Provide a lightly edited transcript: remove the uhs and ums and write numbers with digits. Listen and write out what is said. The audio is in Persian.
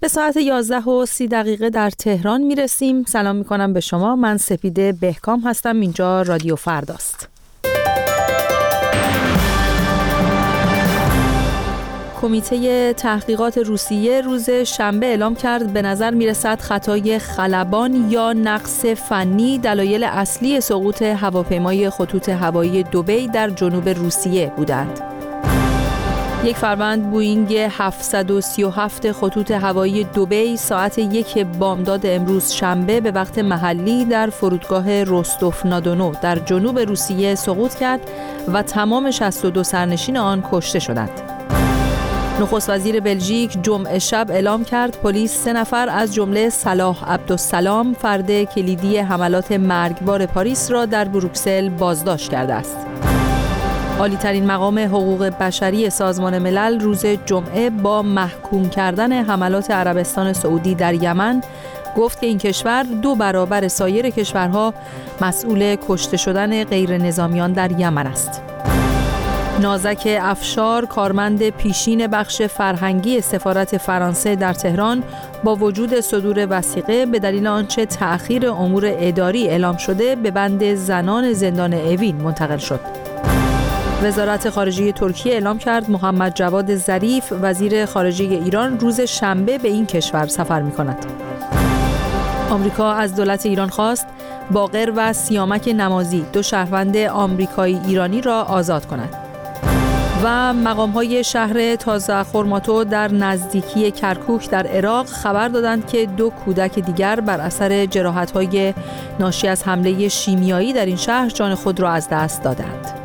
به ساعت 11:30 در تهران میرسیم. سلام میکنم به شما. من سپیده بهکام هستم. اینجا رادیو فرداست. کمیته تحقیقات روسیه روز شنبه اعلام کرد به نظر میرسد خطای خلبان یا نقص فنی دلایل اصلی سقوط هواپیمای خطوط هوایی دبی در جنوب روسیه بودند. یک فروند بوئینگ 737 خطوط هوایی دبی ساعت 1 بامداد امروز شنبه به وقت محلی در فرودگاه رستوف نادونو در جنوب روسیه سقوط کرد و تمام 62 سرنشین آن کشته شدند. نخست وزیر بلژیک جمعه شب اعلام کرد پلیس 3 نفر از جمله صلاح عبدالسلام فرد کلیدی حملات مرگبار پاریس را در بروکسل بازداشت کرده است. عالی‌ترین مقام حقوق بشری سازمان ملل روز جمعه با محکوم کردن حملات عربستان سعودی در یمن گفت که این کشور 2 برابر سایر کشورها مسئول کشته شدن غیر نظامیان در یمن است. نازک افشار کارمند پیشین بخش فرهنگی سفارت فرانسه در تهران با وجود صدور وثیقه به دلیل آنچه تأخیر امور اداری اعلام شده به بند زنان زندان اوین منتقل شد. وزارت خارجه ترکیه اعلام کرد محمد جواد ظریف وزیر خارجه ایران روز شنبه به این کشور سفر می‌کند. آمریکا از دولت ایران خواست باقر و سیامک نمازی 2 شهروند آمریکایی ایرانی را آزاد کند. و مقام‌های شهر تازه خرماتو در نزدیکی کرکوک در عراق خبر دادند که 2 کودک دیگر بر اثر جراحت‌های ناشی از حمله شیمیایی در این شهر جان خود را از دست دادند.